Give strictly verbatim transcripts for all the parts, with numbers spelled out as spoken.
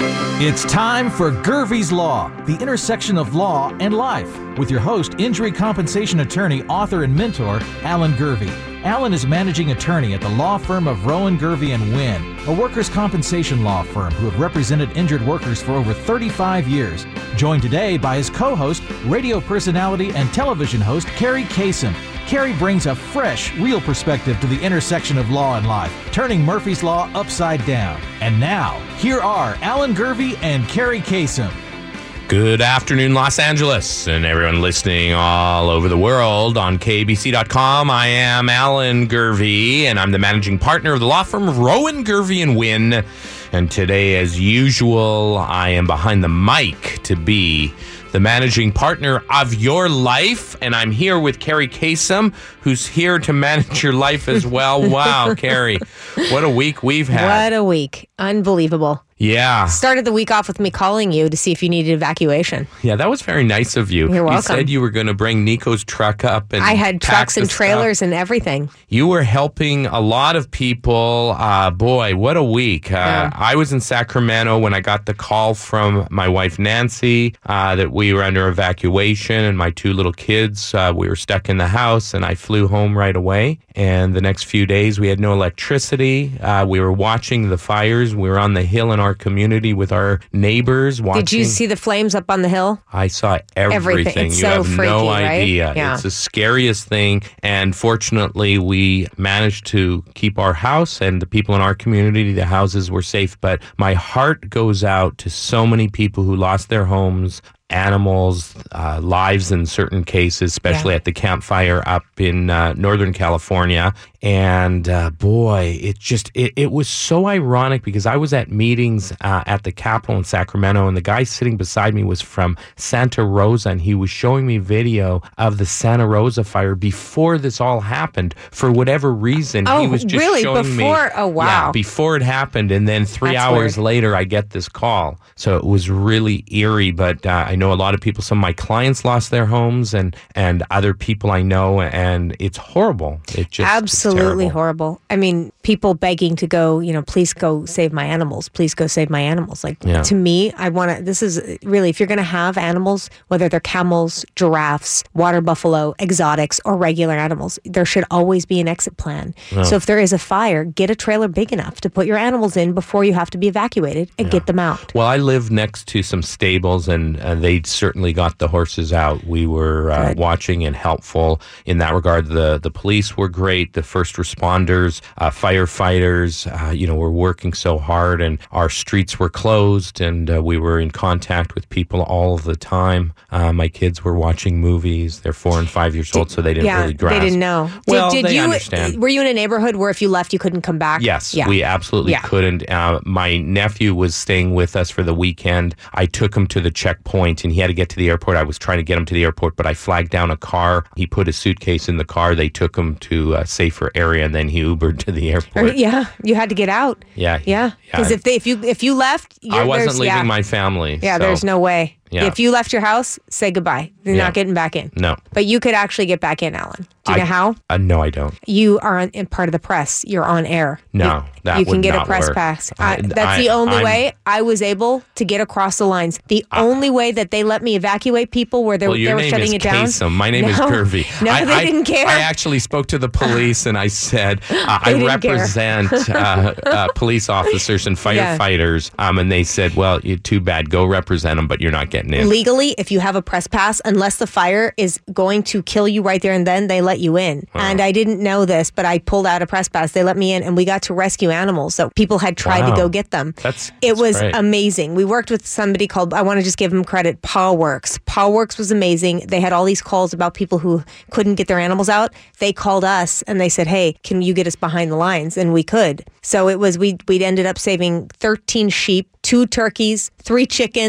It's time for Gervie's Law, the intersection of law and life, with your host, injury compensation attorney, author, and mentor, Alan Gervie. Alan is managing attorney at the law firm of Rowan, Gervie and Wynn, a workers' compensation law firm who have represented injured workers for over thirty-five years. Joined today by his co-host, radio personality and television host, Carrie Kasem. Carrie brings a fresh, real perspective to the intersection of law and life, turning Murphy's Law upside down. And now, here are Alan Gervie and Carrie Kasem. Good afternoon, Los Angeles, and everyone listening all over the world on K B C dot com. I am Alan Gervie, and I'm the managing partner of the law firm of Rowan, Gervie and Wynn. And today, as usual, I am behind the mic to be the managing partner of your life, and I'm here with Carrie Kasem, who's here to manage your life as well. Wow, Carrie, what a week we've had. What a week. Unbelievable. Yeah. Started the week off with me calling you to see if you needed evacuation. Yeah, that was very nice of you. You're welcome. You said you were going to bring Nico's truck up. And I had trucks and trailers stuff. and everything. You were helping a lot of people. Uh, boy, what a week. Uh, Yeah. I was in Sacramento when I got the call from my wife, Nancy, uh, that we were under evacuation, and my two little kids, uh, we were stuck in the house, and I flew home right away. And the next few days, we had no electricity. Uh, we were watching the fires. We were on the hill in our community with our neighbors watching. Did you see the flames up on the hill? I saw everything. Everything. It's you so have freaky, no right? idea. Yeah. It's the scariest thing. And fortunately, we managed to keep our house and the people in our community, the houses were safe. But my heart goes out to so many people who lost their homes, animals, uh, lives in certain cases, especially Yeah. at the campfire up in uh, Northern California. And uh, boy, it just, it, it was so ironic because I was at meetings uh, at the Capitol in Sacramento, and the guy sitting beside me was from Santa Rosa, and he was showing me video of the Santa Rosa fire before this all happened. For whatever reason, Oh, he was just really? showing me. Before? Oh, wow. Yeah, before it happened. And then three That's hours weird. later, I get this call. So it was really eerie, but uh, I know a lot of people, some of my clients lost their homes, and, and other people I know, and it's horrible. It just Absolutely terrible. horrible. I mean, people begging to go, you know, please go save my animals. Please go save my animals. Like, Yeah. to me, I want to, this is really, if you're going to have animals, whether they're camels, giraffes, water buffalo, exotics, or regular animals, there should always be an exit plan. So if there is a fire, get a trailer big enough to put your animals in before you have to be evacuated and get them out. Well, I live next to some stables, and uh, they certainly got the horses out. We were uh, Good. watching and helpful in that regard. The the police were great. The first responders, uh, firefighters, uh, you know, were working so hard, and our streets were closed, and uh, we were in contact with people all the time. Uh, my kids were watching movies. They're four and five years old, so they didn't yeah, really grasp. they didn't know. Well, did, did they you, understand. Were you in a neighborhood where if you left, you couldn't come back? Yes, Yeah. we absolutely Yeah. couldn't. Uh, my nephew was staying with us for the weekend. I took him to the checkpoint, and he had to get to the airport. I was trying to get him to the airport, but I flagged down a car. He put his suitcase in the car. They took him to a safer area, and then he Ubered to the Or- airport. yeah, you had to get out. Yeah, Yeah, because yeah. if they if you if you left, you're, I wasn't there's- leaving yeah. my family. Yeah, so- there's no way. Yeah. If you left your house, say goodbye. You're Yeah. not getting back in. No. But you could actually get back in, Alan. Do you I- know how? Uh, no, I don't. You are on, in part of the press. You're on air. No, you, that you can would get not a press work. pass. I- I, that's I- the only I'm- way I was able to get across the lines. The only way that they let me evacuate people where they, Well, they your were name shutting is it down. Kasem. My name is No. Gervie. No, I, they I, didn't care. I actually spoke to the police, and I said, uh, I They didn't care. represent uh, uh, police officers and Yeah. firefighters. Um, and they said, well, you too bad. Go represent them, but you're not getting in. Legally, if you have a press pass, unless the fire is going to kill you right there and then, they let you in. And I didn't know this, but I pulled out a press pass. They let me in, and we got to rescue animals. So people had tried Wow. to go get them. That's- it that's was great. amazing. We worked with somebody called, I want to just give them credit, Paw Works. Paw Works was amazing. They had all these calls about people who couldn't get their animals out. They called us and they said, hey, can you get us behind the lines? And we could. So it was, we we ended up saving thirteen sheep, two turkeys, three chickens,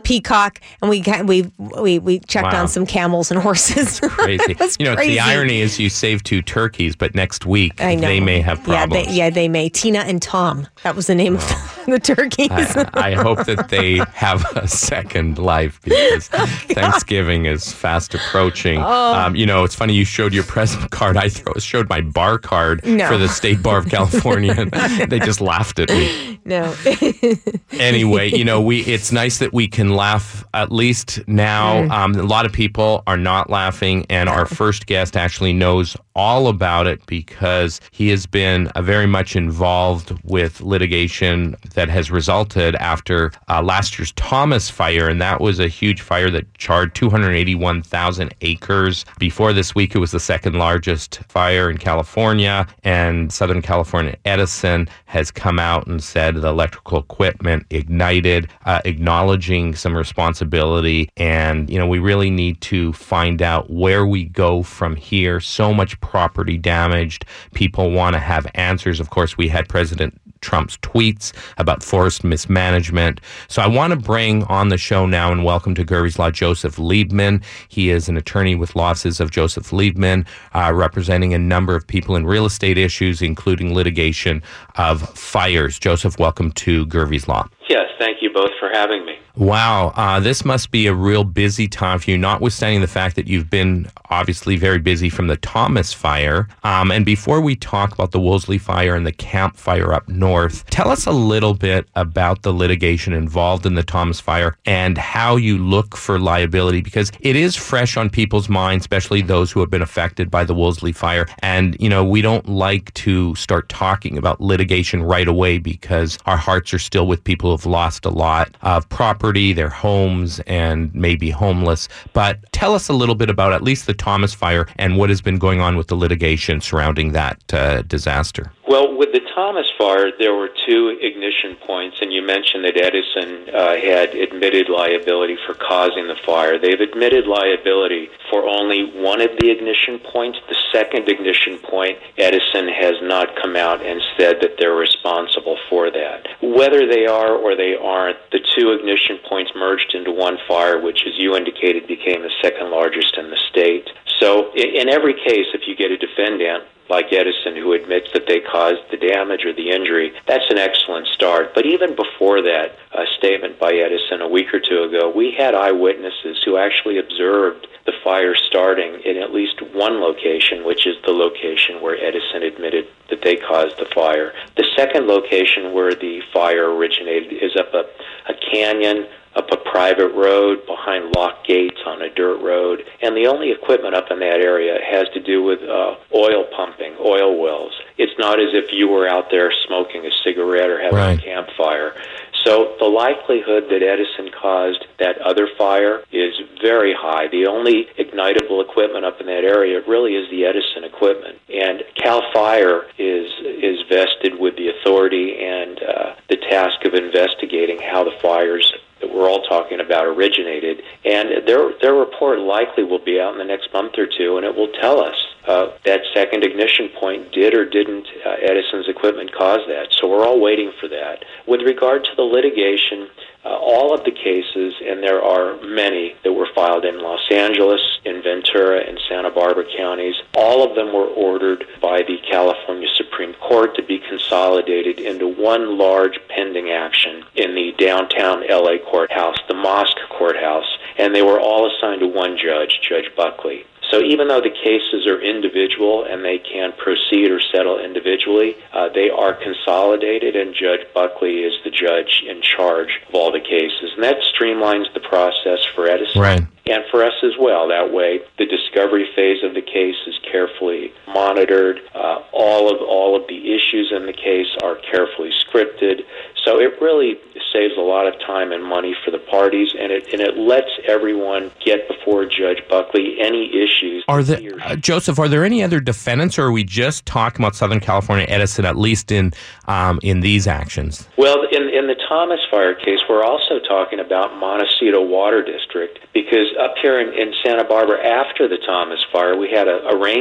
peacock, and we got, we we we checked Wow. on some camels and horses. Crazy. That's you know, crazy. the irony is you save two turkeys, but next week I know. they may have problems. Yeah, they, yeah, they may. Tina and Tom. That was the name of the turkeys. I, I hope that they have a second life because Thanksgiving is fast approaching. Oh. Um, you know, it's funny you showed your present card. I throw, showed my bar card No. for the State Bar of California, and they just laughed at me. No. Anyway, you know, we it's nice that we can laugh at least now. Mm. Um, a lot of people are not laughing, and our first guest actually knows all about it because he has been uh, very much involved with litigation that has resulted after uh, last year's Thomas Fire, and that was a huge fire that charred two hundred eighty-one thousand acres. Before this week, it was the second largest fire in California, and Southern California Edison has come out and said the electrical equipment ignited, uh, acknowledging some responsibility. And, you know, we really need to find out where we go from here. So much property damaged. People want to have answers. Of course, we had President Trump's tweets about forest mismanagement. So I want to bring on the show now and welcome to Gervie's Law Joseph Liebman. He is an attorney with Law Offices of Joseph Liebman, uh, representing a number of people in real estate issues, including litigation of fires. Joseph, welcome to Gervie's Law. Yes, thank you both for having me. Wow, uh, this must be a real busy time for you, notwithstanding the fact that you've been obviously very busy from the Thomas Fire. Um, and before we talk about the Wolseley Fire and the Camp Fire up north, tell us a little bit about the litigation involved in the Thomas Fire and how you look for liability, because it is fresh on people's minds, especially those who have been affected by the Wolseley Fire. And, you know, we don't like to start talking about litigation right away because our hearts are still with people who have lost a lot of property, their homes, and maybe homeless. But tell us a little bit about at least the Thomas Fire and what has been going on with the litigation surrounding that uh, disaster. Well, with the Thomas Fire, there were two ignition points, and you mentioned that Edison uh, had admitted liability for causing the fire. They've admitted liability for only one of the ignition points. The second ignition point, Edison has not come out and said that they're responsible for that. Whether they are or they aren't, the two ignition points merged into one fire, which, as you indicated, became the second largest in the state. So in every case, if you get a defendant like Edison who admits that they caused the damage or the injury, that's an excellent start. But even before that uh, statement by Edison a week or two ago, we had eyewitnesses who actually observed the fire starting in at least one location, which is the location where Edison admitted that they caused the fire. The second location where the fire originated is up a, a canyon, up a private road, behind locked gates on a dirt road. And the only equipment up in that area has to do with uh, oil pumping, oil wells. It's not as if you were out there smoking a cigarette or having Right. a campfire. So the likelihood that Edison caused that other fire is very high. The only ignitable equipment up in that area really is the Edison equipment. And CAL FIRE is is vested with the authority and uh, the task of investigating how the fires that we're all talking about originated. And their their report likely will be out in the next month or two, and it will tell us uh, that second ignition point did or didn't uh, Edison's equipment cause that. So we're all waiting for that. With regard to the litigation, uh, all of the cases, and there are many that were filed in Los Angeles, in Ventura, and Santa Barbara counties, all of them were ordered by the California Supreme Court to be consolidated into one large pending action in the downtown L A courthouse, the Mosque courthouse, and they were all assigned to one judge, Judge Buckley. So even though the cases are individual and they can proceed or settle individually, uh, they are consolidated, and Judge Buckley is the judge in charge of all the cases. And that streamlines the process for Edison. Right. And for us as well. That way, the discovery phase of the case is carefully monitored. Uh, all of all of the issues in the case are carefully scripted. So it really saves a lot of time and money for the parties, and it and it lets everyone get before Judge Buckley any issues. Are there, uh, Joseph, are there any other defendants, or are we just talking about Southern California Edison, at least in um, in these actions? Well, in in the Thomas Fire case, we're also talking about Montecito Water District, because up here in, in Santa Barbara, after the Thomas Fire, we had a, a rain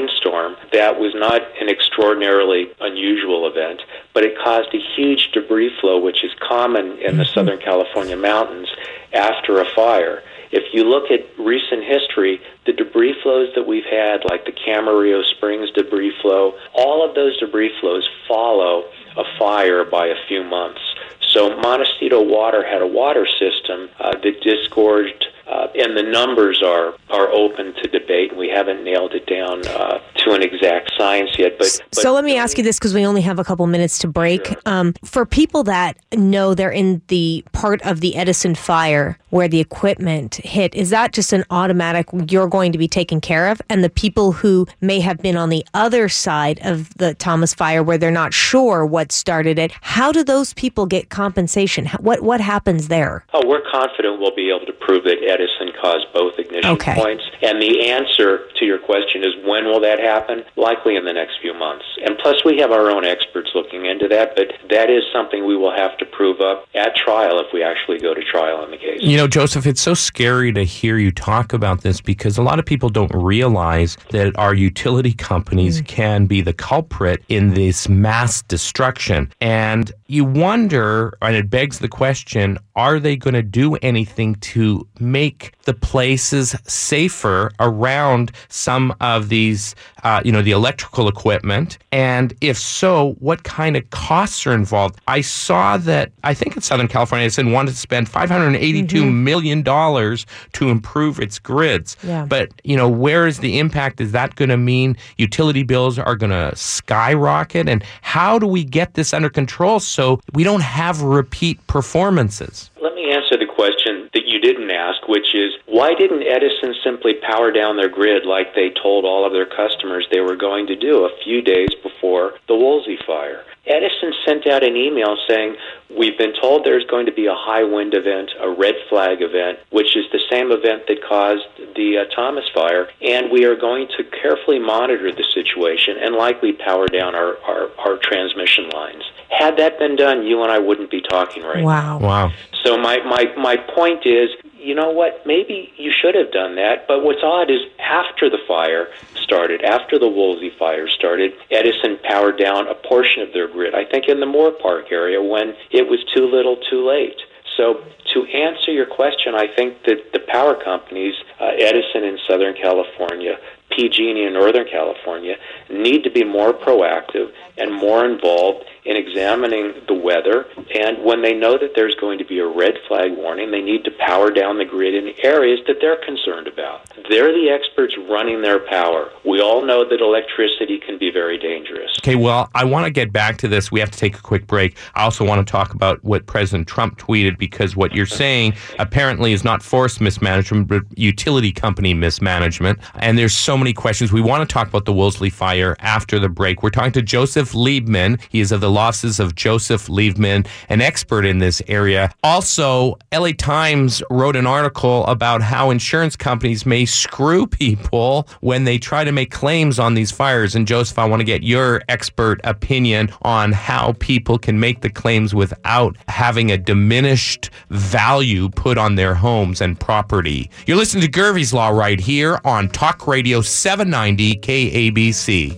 rainstorm that was not an extraordinarily unusual event, but it caused a huge debris flow, which is common in the Southern California mountains after a fire. If you look at recent history, the debris flows that we've had, like the Camarillo Springs debris flow, all of those debris flows follow a fire by a few months. So Montecito Water had a water system uh, that disgorged, uh, and the numbers are, are open to debate. We haven't nailed it down uh, to an exact science yet. But, but So let me ask you this, because we only have a couple minutes to break. Sure. Um, for people that know they're in the part of the Edison fire where the equipment hit, is that just an automatic, you're going to be taken care of? And the people who may have been on the other side of the Thomas fire where they're not sure what started it, how do those people get compensation? What what happens there? Oh, we're confident we'll be able to prove that Edison caused both ignition Okay. points. And the answer to your question is, when will that happen? Likely in the next few months. And plus, we have our own experts looking into that, but that is something we will have to prove up at trial if we actually go to trial on the case. You know, Joseph, it's so scary to hear you talk about this because a lot of people don't realize that our utility companies mm. can be the culprit in this mass destruction. And you wonder, and it begs the question, are they going to do anything to make the places safer around some of these, uh, you know, the electrical equipment? And if so, what kind of costs are involved? I saw that, I think in Southern California, it said wanted to spend five hundred eighty-two mm-hmm. million dollars to improve its grids. Yeah. But, you know, where is the impact? Is that going to mean utility bills are going to skyrocket? And how do we get this under control so we don't have repeat performances? Let me answer the question that you didn't ask, which is, why didn't Edison simply power down their grid like they told all of their customers they were going to do a few days before the Woolsey fire? Edison sent out an email saying, we've been told there's going to be a high wind event, a red flag event, which is the same event that caused the uh, Thomas fire, and we are going to carefully monitor the situation and likely power down our, our, our transmission lines. Had that been done, you and I wouldn't be talking right Wow. now. Wow. So my, my, my point is, you know what, maybe you should have done that, but what's odd is after the fire started, after the Woolsey fire started, Edison powered down a portion of their grid, I think in the Moore Park area, when it was too little too late. So to answer your question, I think that the power companies, uh, Edison in Southern California, P G and E in Northern California, need to be more proactive and more involved in examining the weather. And when they know that there's going to be a red flag warning, they need to power down the grid in areas that they're concerned about. They're the experts running their power. We all know that electricity can be very dangerous. Okay, well, I want to get back to this. We have to take a quick break. I also want to talk about what President Trump tweeted, because what you're saying apparently is not forced mismanagement, but utility company mismanagement. And there's so many questions. We want to talk about the Woolsey fire after the break. We're talking to Joseph Liebman. He is of the losses of Joseph Liebman, an expert in this area. Also, L A Times wrote an article about how insurance companies may screw people when they try to make claims on these fires. And Joseph, I want to get your expert opinion on how people can make the claims without having a diminished value put on their homes and property. You're listening to Gervie's Law right here on Talk Radio seven ninety K A B C.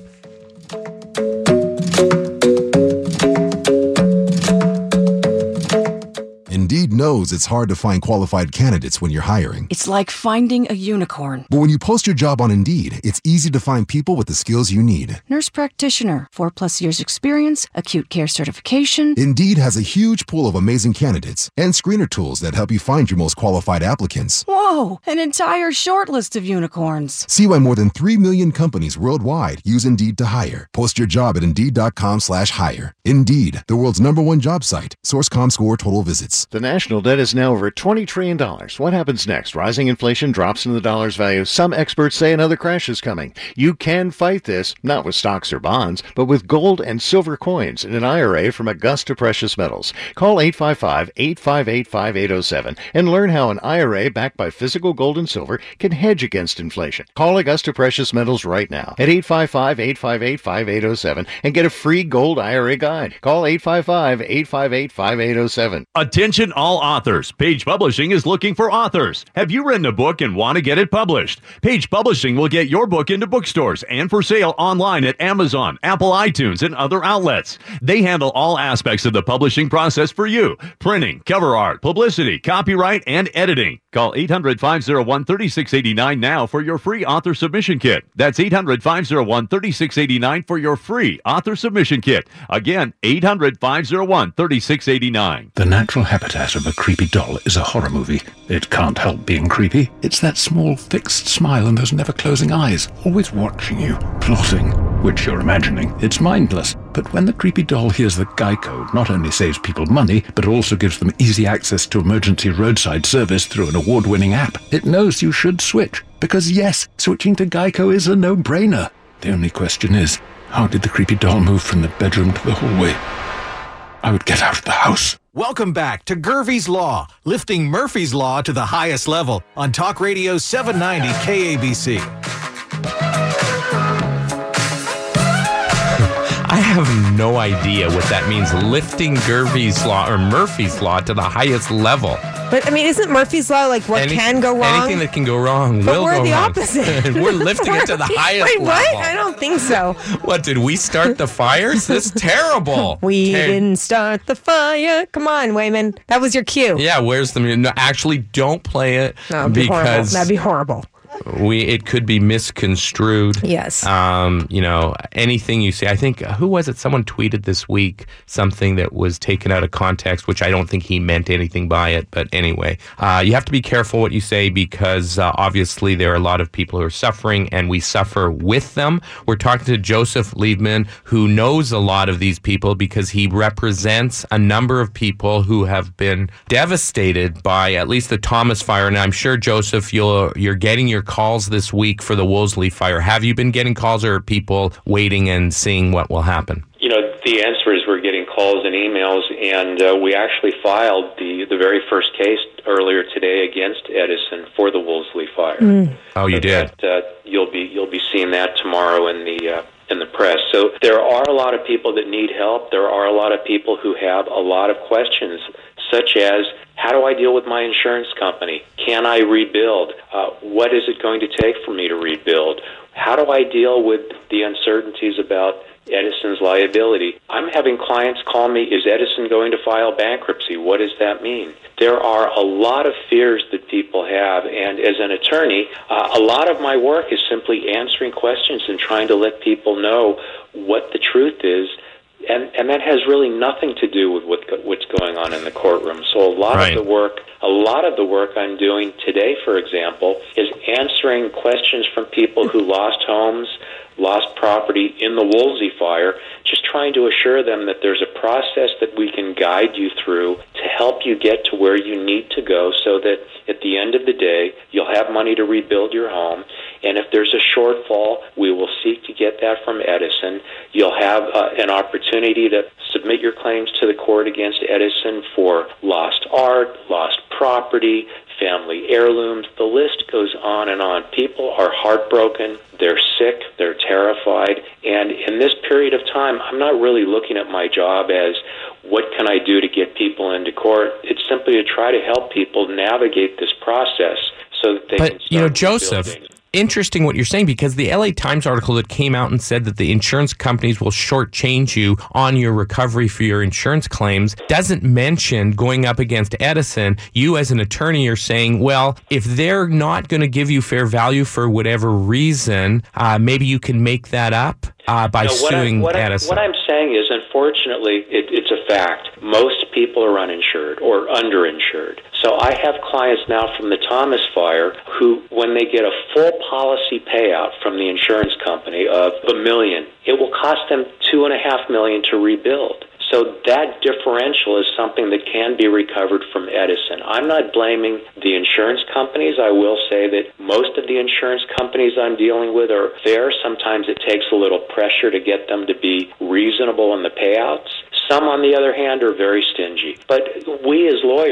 Indeed knows it's hard to find qualified candidates when you're hiring. It's like finding a unicorn. But when you post your job on Indeed, it's easy to find people with the skills you need. Nurse practitioner, four plus years experience, acute care certification. Indeed has a huge pool of amazing candidates and screener tools that help you find your most qualified applicants. Whoa, an entire short list of unicorns. See why more than three million companies worldwide use Indeed to hire. Post your job at Indeed.com slash hire. Indeed, the world's number one job site. Source dot com score total visits. The national debt is now over twenty trillion dollars. What happens next? Rising inflation drops in the dollar's value. Some experts say another crash is coming. You can fight this, not with stocks or bonds, but with gold and silver coins in an I R A from Augusta Precious Metals. Call eight five five, eight five eight, five eight zero seven and learn how an I R A backed by physical gold and silver can hedge against inflation. Call Augusta Precious Metals right now at eight five five, eight five eight, five eight zero seven and get a free gold I R A guide. Call eight five five, eight five eight, five eight zero seven. Attention all authors. Page Publishing is looking for authors. Have you written a book and want to get it published? Page Publishing will get your book into bookstores and for sale online at Amazon, Apple iTunes, and other outlets. They handle all aspects of the publishing process for you. Printing, cover art, publicity, copyright, and editing. Call eight hundred, five oh one, three six eight nine now for your free author submission kit. That's eight hundred, five oh one, three six eight nine for your free author submission kit. Again, eight hundred, five oh one, three six eight nine. The natural habitat of a creepy doll is a horror movie. It can't help being creepy. It's that small, fixed smile and those never-closing eyes, always watching you, plotting, which you're imagining. It's mindless. But when the creepy doll hears that Geico not only saves people money, but also gives them easy access to emergency roadside service through an award-winning app, it knows you should switch. Because yes, switching to Geico is a no-brainer. The only question is, how did the creepy doll move from the bedroom to the hallway? I would get out of the house. Welcome back to Gervie's Law, lifting Murphy's Law to the highest level on Talk Radio seven ninety K A B C. I have no idea what that means, lifting Gervie's Law or Murphy's Law to the highest level. But, I mean, isn't Murphy's Law like what Any, can go wrong? Anything that can go wrong but will we're go the wrong. opposite. We're lifting it to the highest Wait, level. what? I don't think so. What, did we start the fires? That's terrible. We Ter- didn't start the fire. Come on, Wayman. That was your cue. Yeah, where's the music? No, actually, don't play it No, it'd be horrible. because That'd be horrible. we it could be misconstrued. Yes. Um, you know, anything you say. I think, who was it? Someone tweeted this week something that was taken out of context, which I don't think he meant anything by it. But anyway, uh, you have to be careful what you say because uh, obviously there are a lot of people who are suffering and we suffer with them. We're talking to Joseph Liebman, who knows a lot of these people because he represents a number of people who have been devastated by at least the Thomas Fire. And I'm sure, Joseph, you're, you're getting your calls this week for the Wolseley Fire. Have you been getting calls, or are people waiting and seeing what will happen? You know, the answer is we're getting calls and emails, and uh, we actually filed the, the very first case earlier today against Edison for the Wolseley Fire. Mm. Oh, you so did? That, uh, you'll be you'll be seeing that tomorrow in the uh, in the press. So there are a lot of people that need help. There are a lot of people who have a lot of questions, such as, how do I deal with my insurance company? Can I rebuild? Uh, what is it going to take for me to rebuild? How do I deal with the uncertainties about Edison's liability? I'm having clients call me, is Edison going to file bankruptcy? What does that mean? There are a lot of fears that people have, and as an attorney, uh, a lot of my work is simply answering questions and trying to let people know what the truth is. And and that has really nothing to do with what what's going on in the courtroom. So a lot Right. of the work, a lot of the work I'm doing today, for example, is answering questions from people who lost homes, lost property in the Wolseley Fire, just trying to assure them that there's a process that we can guide you through to help you get to where you need to go so that at the end of the day, you'll have money to rebuild your home. And if there's a shortfall, we will seek to get that from Edison. You'll have uh, an opportunity to submit your claims to the court against Edison for lost art, lost property, family heirlooms. The list goes on and on. People are heartbroken. They're sick. They're terrified. And in this period of time, I'm not really looking at my job as what can I do to get people into court. It's simply to try to help people navigate this process so that they But, can start you know, Joseph, rebuilding. interesting what you're saying, because the L A Times article that came out and said that the insurance companies will shortchange you on your recovery for your insurance claims doesn't mention going up against Edison. You as an attorney are saying, well, if they're not going to give you fair value for whatever reason, uh, maybe you can make that up uh, by No, what suing I'm, what Edison. I'm, what I'm saying is, unfortunately, it, it's a fact. Most people are uninsured or underinsured. So I have clients now from the Thomas Fire who, when they get a full policy payout from the insurance company of a million, it will cost them two and a half million to rebuild. So that differential is something that can be recovered from Edison. I'm not blaming the insurance companies. I will say that most of the insurance companies I'm dealing with are fair. Sometimes it takes a little pressure to get them to be reasonable in the payouts. Some, on the other hand, are very stingy. But we as lawyers,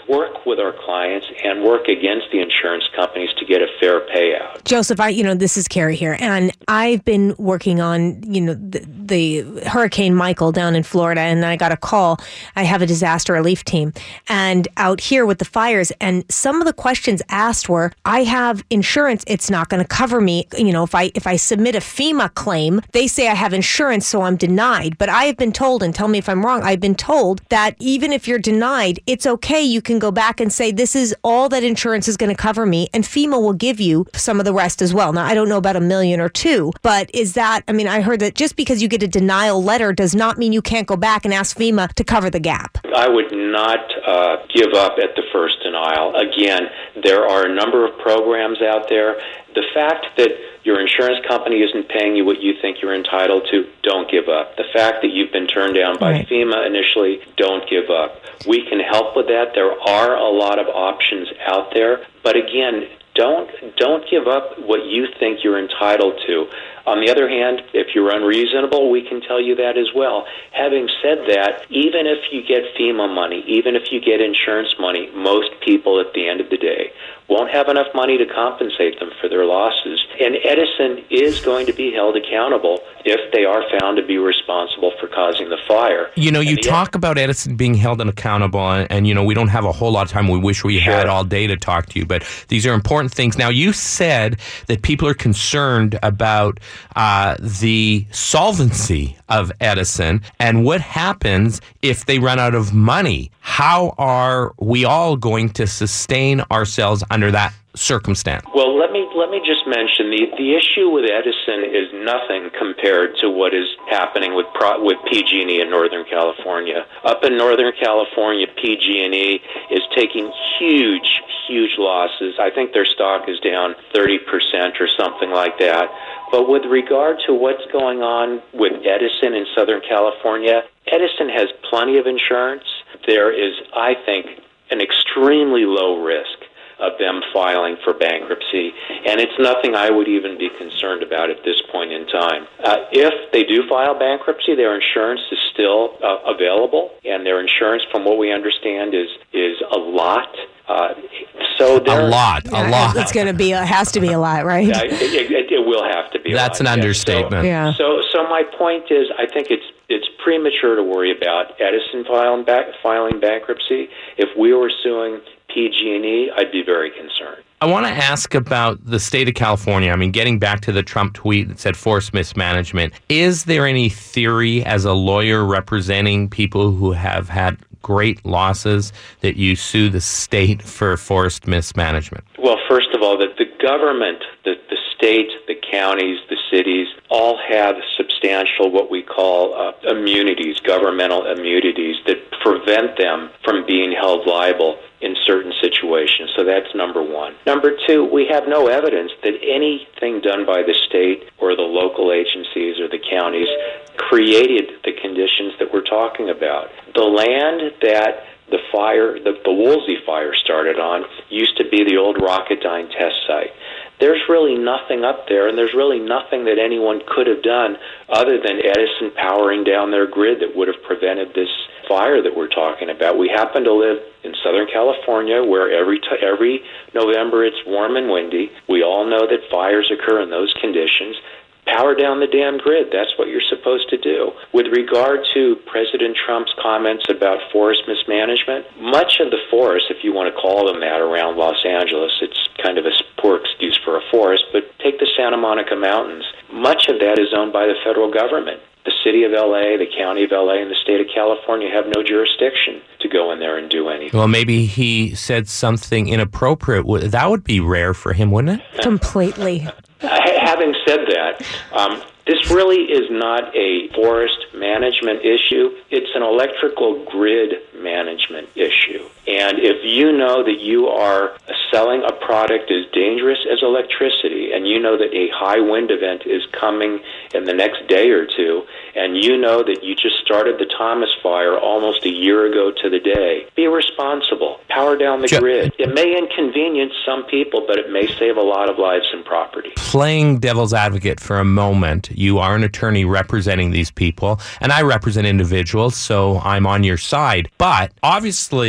work with our clients and work against the insurance companies to get a fair payout. Joseph, I, you know, this is Carrie here, and I've been working on, you know, the, the Hurricane Michael down in Florida, and I got a call. I have a disaster relief team, and out here with the fires, and some of the questions asked were, I have insurance, it's not going to cover me. You know, if I if I submit a FEMA claim, they say I have insurance, so I'm denied. But I have been told, and tell me if I'm wrong, I've been told that even if you're denied, it's okay. You can go back and say, this is all that insurance is going to cover me, and FEMA will give you some of the rest as well. Now, I don't know about a million or two, but is that, I mean, I heard that just because you get a denial letter does not mean you can't go back and ask FEMA to cover the gap. I would not uh, give up at the first denial. Again, there are a number of programs out there. The fact that your insurance company isn't paying you what you think you're entitled to, don't give up. The fact that you've been turned down by right. FEMA initially, don't give up. We can help with that. There are a lot of options out there. But again, don't don't give up what you think you're entitled to. On the other hand, if you're unreasonable, we can tell you that as well. Having said that, even if you get FEMA money, even if you get insurance money, most people at the end of the day won't have enough money to compensate them for their losses. And Edison is going to be held accountable if they are found to be responsible for causing the fire. You know, you and talk the, about Edison being held accountable, and, and, you know, we don't have a whole lot of time. We wish we sure. had all day to talk to you, but these are important things. Now, you said that people are concerned about uh, the solvency of Edison and what happens if they run out of money. How are we all going to sustain ourselves under that circumstance? Well, let me let me just mention the the issue with Edison is nothing compared to what is happening with Pro, with P G and E in Northern California. Up in Northern California, P G and E is taking huge, huge losses. I think their stock is down thirty percent or something like that. But with regard to what's going on with Edison in Southern California, Edison has plenty of insurance. There is, I think, an extremely low risk of them filing for bankruptcy, and it's nothing I would even be concerned about at this point in time. Uh, if they do file bankruptcy, their insurance is still uh, available, and their insurance, from what we understand, is is a lot. Uh, so a lot, a yeah, lot. It's going to be, a, has to be a lot, right? Yeah, it, it, it will have to be. That's a lot. an understatement. Yeah. So, so my point is, I think it's it's premature to worry about Edison filing back, filing bankruptcy. If we were suing P G and E, I'd be very concerned. I want to ask about the state of California. I mean, getting back to the Trump tweet that said forced mismanagement, is there any theory as a lawyer representing people who have had great losses that you sue the state for forced mismanagement? Well, first of all, that the government, the, the state, the counties, the cities, all have substantial what we call uh, immunities, governmental immunities that prevent them from being held liable in certain situations. So that's number one. Number two, we have no evidence that anything done by the state or the local agencies or the counties created the conditions that we're talking about. The land that the fire, the, the Woolsey fire started on, used to be the old Rocketdyne test site. There's really nothing up there, and there's really nothing that anyone could have done other than Edison powering down their grid that would have prevented this fire that we're talking about. We happen to live in Southern California, where every t- every November it's warm and windy. We all know that fires occur in those conditions. Power down the damn grid. That's what you're supposed to do. With regard to President Trump's comments about forest mismanagement, much of the forest, if you want to call them that, around Los Angeles, it's kind of a poor excuse for a forest, but take the Santa Monica Mountains. Much of that is owned by the federal government. The city of L A, the county of L A, and the state of California have no jurisdiction to go in there and do anything. Well, maybe he said something inappropriate. That would be rare for him, wouldn't it? Completely. Having said that, um, this really is not a forest management issue. It's an electrical grid management issue. And if you know that you are selling a product as dangerous as electricity, and you know that a high wind event is coming in the next day or two, and you know that you just started the Thomas fire almost a year ago to the day, be responsible. Power down the Ju- grid. It may inconvenience some people, but it may save a lot of lives and property. Playing devil's advocate for a moment, you are an attorney representing these people, and I represent individuals, so I'm on your side. But obviously,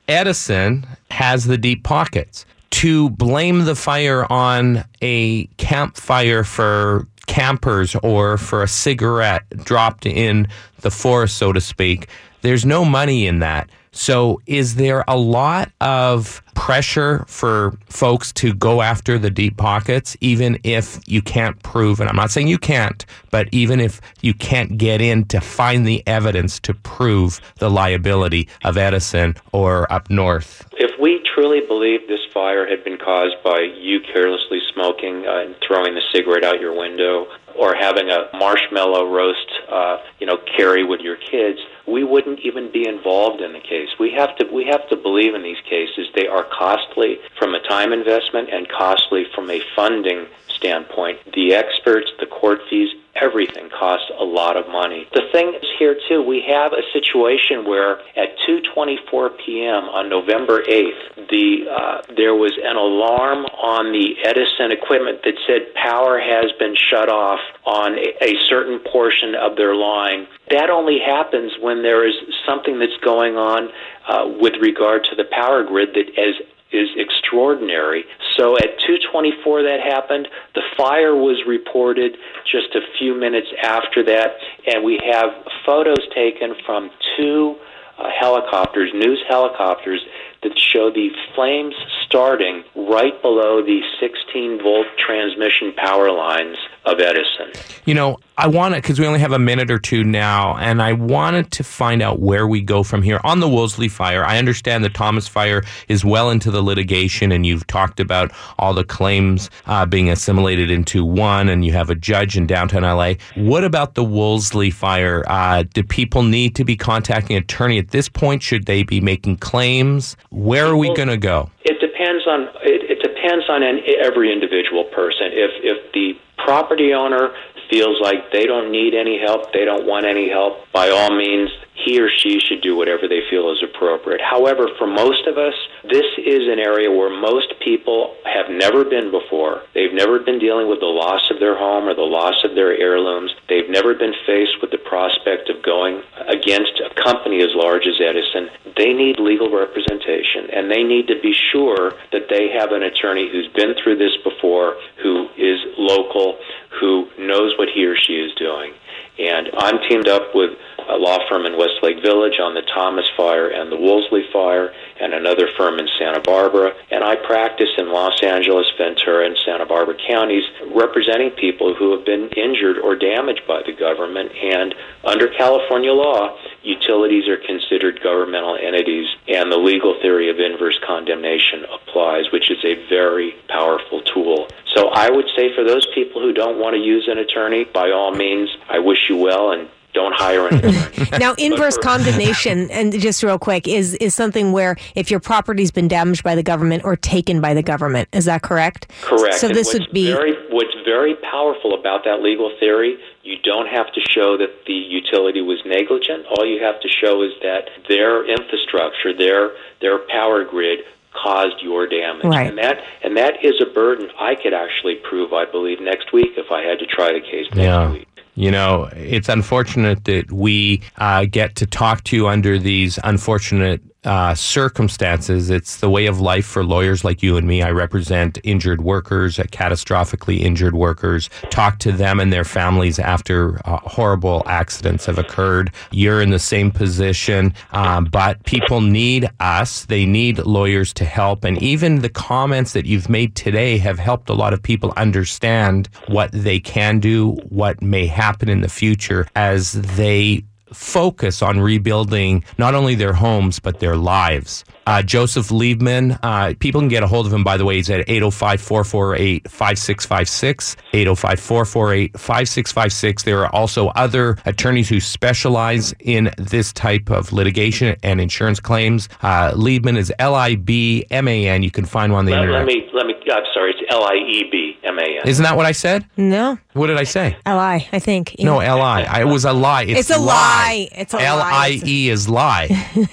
Edison has the deep pockets. To blame the fire on a campfire for campers or for a cigarette dropped in the forest, so to speak, there's no money in that. So is there a lot of pressure for folks to go after the deep pockets, even if you can't prove, and I'm not saying you can't, but even if you can't get in to find the evidence to prove the liability of Edison or up north? If we truly believe this fire had been caused by you carelessly smoking uh, and throwing the cigarette out your window, or having a marshmallow roast, uh, you know, carry with your kids, we wouldn't even be involved in the case. We have to we have to believe in these cases. They are costly from a time investment and costly from a funding standpoint. The experts, the court fees, everything costs a lot of money. The thing is here, too, we have a situation where at two twenty-four p.m. on November eighth, the uh, there was an alarm on the Edison equipment that said power has been shut off on a, a certain portion of their line. That only happens when there is something that's going on uh, with regard to the power grid that is is extraordinary. So at two twenty-four that happened. The fire was reported just a few minutes after that, and we have photos taken from two uh, helicopters, news helicopters, that show the flames starting right below the sixteen volt transmission power lines of Edison. You know, I want to, because we only have a minute or two now, and I wanted to find out where we go from here. On the Wolseley fire, I understand the Thomas fire is well into the litigation, and you've talked about all the claims uh, being assimilated into one, and you have a judge in downtown L A. What about the Wolseley fire? Uh, do people need to be contacting an attorney at this point? Should they be making claims? Where are we going to go? It depends on it, it depends on an, every individual person. If if the property owner feels like they don't need any help, they don't want any help, by all means, he or she should do whatever they feel is appropriate. However, for most of us, this is an area where most people have never been before. They've never been dealing with the loss of their home or the loss of their heirlooms. They've never been faced with the prospect of going against a company as large as Edison. They need legal representation, and they need to be sure that they have an attorney who's been through this before, who is local, who knows what he or she is doing. And I'm teamed up with a law firm in Westlake Village on the Thomas fire and the Wolseley fire, and another firm in Santa Barbara. And I practice in Los Angeles, Ventura, and Santa Barbara counties, representing people who have been injured or damaged by the government. And under California law, utilities are considered governmental entities, and the legal theory of inverse condemnation applies, which is a very powerful tool. So I would say for those people who don't want to use an attorney, by all means, I wish you well, and don't hire an attorney. Now, inverse for- condemnation, and just real quick, is is something where if your property's been damaged by the government or taken by the government, is that correct? Correct. So and this would be very, what's very powerful about that legal theory. You don't have to show that the utility was negligent. All you have to show is that their infrastructure, their their power grid, caused your damage. Right. And that and that is a burden I could actually prove, I believe, next week if I had to try the case next yeah. week. You know, it's unfortunate that we uh, get to talk to you under these unfortunate uh, circumstances. It's the way of life for lawyers like you and me. I represent injured workers, uh, catastrophically injured workers, talk to them and their families after uh, horrible accidents have occurred. You're in the same position, um, but people need us. They need lawyers to help. And even the comments that you've made today have helped a lot of people understand what they can do, what may happen in the future as they focus on rebuilding not only their homes, but their lives. Uh, Joseph Liebman, uh, people can get a hold of him, by the way. He's at eight oh five, four four eight, five six five six, eight oh five, four four eight, five six five six. There are also other attorneys who specialize in this type of litigation and insurance claims. Uh, Liebman is L I B M A N. You can find one on the let, internet. Let me, let me, I'm sorry, it's L I E B M A N. Isn't that what I said? No. What did I say? L I, I think. No, L I. I, it was a lie. It's, it's a lie. It's a lie. L I E is lie.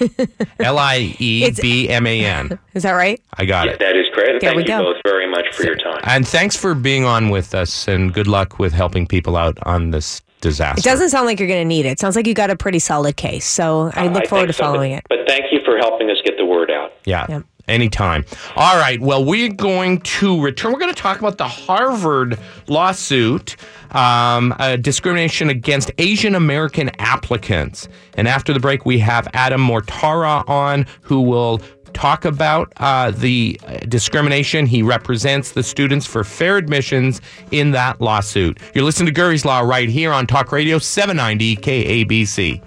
L I E B M A N. Is that right? I got yeah, it. That is great. And there thank you go. both very much for your time. And thanks for being on with us, and good luck with helping people out on this disaster. It doesn't sound like you're going to need it. It sounds like you got a pretty solid case. So I look uh, I forward to so, following but, it. But thank you for helping us get the word out. Yeah. Yep. Anytime. All right. Well, we're going to return. We're going to talk about the Harvard lawsuit, um, uh, discrimination against Asian American applicants. And after the break, we have Adam Mortara on, who will talk about uh, the discrimination. He represents the students for fair admissions in that lawsuit. You're listening to Gervie's Law right here on Talk Radio seven ninety K A B C.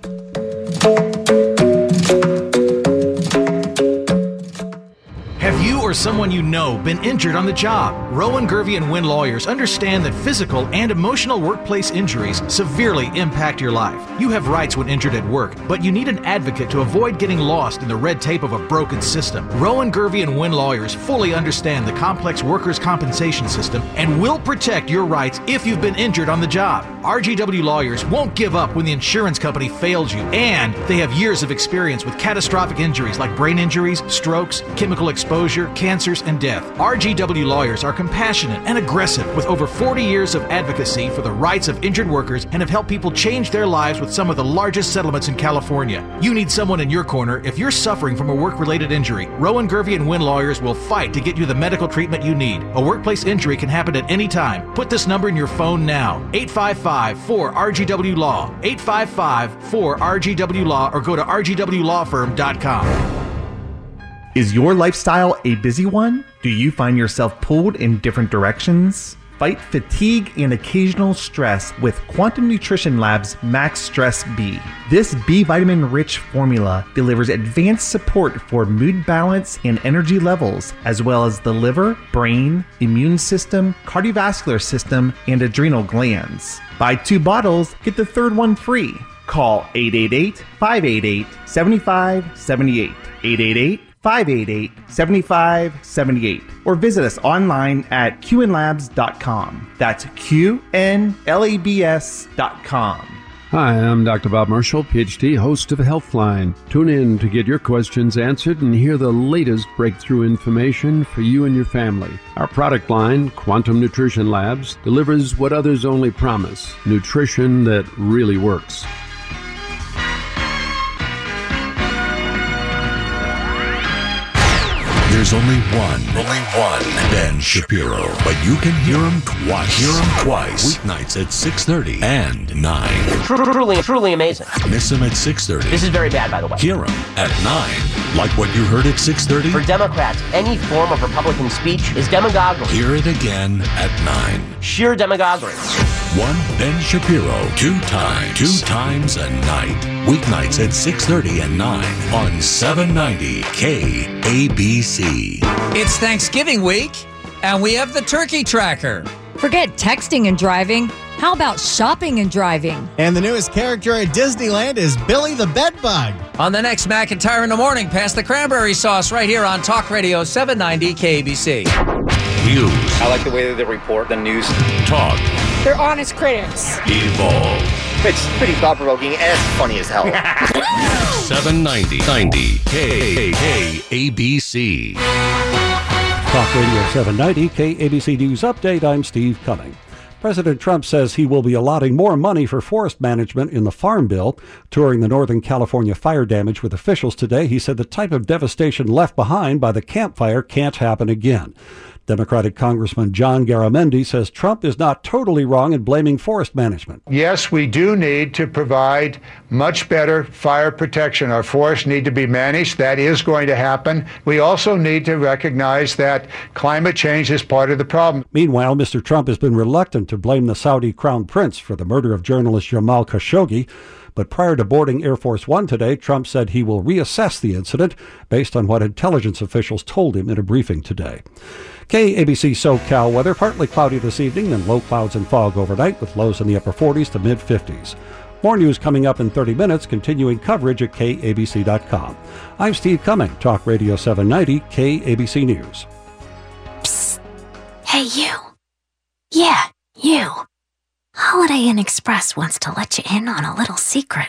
Have you or someone you know been injured on the job? Rowan, Gervie, and Wynn lawyers understand that physical and emotional workplace injuries severely impact your life. You have rights when injured at work, but you need an advocate to avoid getting lost in the red tape of a broken system. Rowan, Gervie, and Wynn lawyers fully understand the complex workers' compensation system and will protect your rights if you've been injured on the job. R G W lawyers won't give up when the insurance company fails you, and they have years of experience with catastrophic injuries like brain injuries, strokes, chemical exposure, cancers, and death. R G W lawyers are compassionate and aggressive with over forty years of advocacy for the rights of injured workers and have helped people change their lives with some of the largest settlements in California. You need someone in your corner if you're suffering from a work-related injury. Rowan, Gervie, and Wynn lawyers will fight to get you the medical treatment you need. A workplace injury can happen at any time. Put this number in your phone now. eight five five, four R G W Law. eight five five, four R G W Law or go to R G W law firm dot com. Is your lifestyle a busy one? Do you find yourself pulled in different directions? Fight fatigue and occasional stress with Quantum Nutrition Lab's Max Stress B. This B vitamin-rich formula delivers advanced support for mood balance and energy levels, as well as the liver, brain, immune system, cardiovascular system, and adrenal glands. Buy two bottles, get the third one free. Call eight eight eight, five eight eight, seven five seven eight, eight eight eight, five eight eight, seven five seven eight, or visit us online at q n labs dot com. That's Q N L A B S dot com. Hi, I'm Doctor Bob Marshall, P H D, host of Healthline. Tune in to get your questions answered and hear the latest breakthrough information for you and your family. Our product line, Quantum Nutrition Labs, delivers what others only promise, nutrition that really works. There's only one, only one Ben Shapiro, but you can hear him twice. Hear him twice. Weeknights at six thirty and nine. Truly, truly amazing. Miss him at six thirty. This is very bad, by the way. Hear him at nine. Like what you heard at six thirty? For Democrats, any form of Republican speech is demagoguery. Hear it again at nine. Sheer demagoguery. One Ben Shapiro, two times, two times a night. Weeknights at six thirty and nine on seven ninety K A B C. It's Thanksgiving week, and we have the turkey tracker. Forget texting and driving. How about shopping and driving? And the newest character at Disneyland is Billy the Bedbug. On the next McIntyre in the Morning, pass the cranberry sauce right here on Talk Radio seven ninety K A B C. News. I like the way that they report the news. Talk. They're honest critics. Evolve. It's pretty thought-provoking and funny as hell. seven ninety K A B C. Talk Radio seven ninety K A B C News Update. I'm Steve Cumming. President Trump says he will be allotting more money for forest management in the Farm Bill. Touring the Northern California fire damage with officials today, he said the type of devastation left behind by the Camp Fire can't happen again. Democratic Congressman John Garamendi says Trump is not totally wrong in blaming forest management. Yes, we do need to provide much better fire protection. Our forests need to be managed. That is going to happen. We also need to recognize that climate change is part of the problem. Meanwhile, Mister Trump has been reluctant to blame the Saudi crown prince for the murder of journalist Jamal Khashoggi. But prior to boarding Air Force One today, Trump said he will reassess the incident based on what intelligence officials told him in a briefing today. K A B C SoCal weather, partly cloudy this evening, then low clouds and fog overnight with lows in the upper forties to mid fifties. More news coming up in thirty minutes, continuing coverage at K A B C dot com. I'm Steve Cumming, Talk Radio seven ninety K A B C News. Psst. Hey, you. Yeah, you. Holiday Inn Express wants to let you in on a little secret.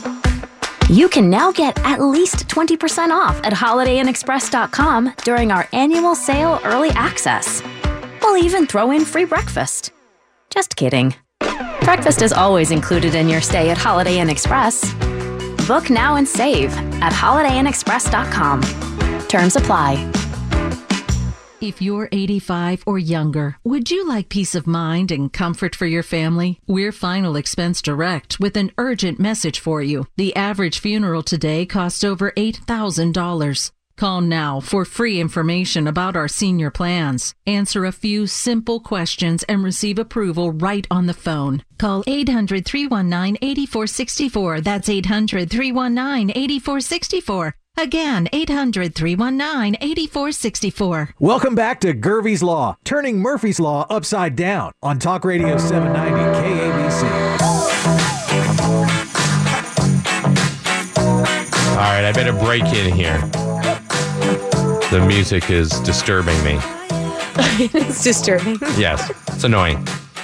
You can now get at least twenty percent off at holiday inn express dot com during our annual sale early access. We'll even throw in free breakfast. Just kidding. Breakfast is always included in your stay at Holiday Inn Express. Book now and save at holiday inn express dot com. Terms apply. If you're eighty-five or younger, would you like peace of mind and comfort for your family? We're Final Expense Direct with an urgent message for you. The average funeral today costs over eight thousand dollars. Call now for free information about our senior plans. Answer a few simple questions and receive approval right on the phone. Call eight hundred, three one nine, eight four six four. That's eight hundred, three one nine, eight four six four. Again, eight hundred, three one nine, eight four six four. Welcome back to Gervie's Law, turning Murphy's Law upside down on Talk Radio seven ninety K A B C. All right, I better break in here. The music is disturbing me. It's disturbing. Yes, it's annoying.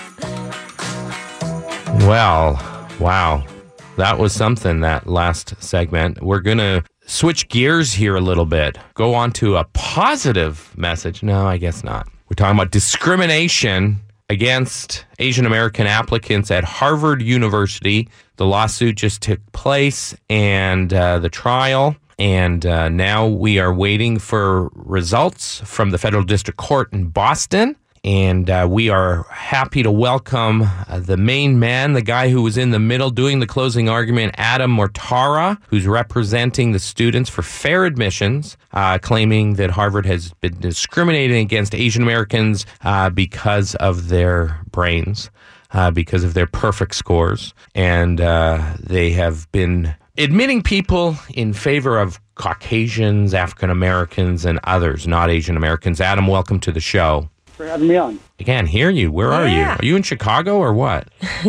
Well, wow. That was something, that last segment. We're going to switch gears here a little bit. Go on to a positive message. No, I guess not. We're talking about discrimination against Asian American applicants at Harvard University. The lawsuit just took place, and uh, the trial. And uh, now we are waiting for results from the Federal District Court in Boston. And uh, we are happy to welcome uh, the main man, the guy who was in the middle doing the closing argument, Adam Mortara, who's representing the students for fair admissions, uh, claiming that Harvard has been discriminating against Asian Americans uh, because of their brains, uh, because of their perfect scores. And uh, they have been admitting people in favor of Caucasians, African Americans, and others, not Asian Americans. Adam, welcome to the show. For having me on. I can't hear you. Where are you? Yeah. Are you in Chicago or what?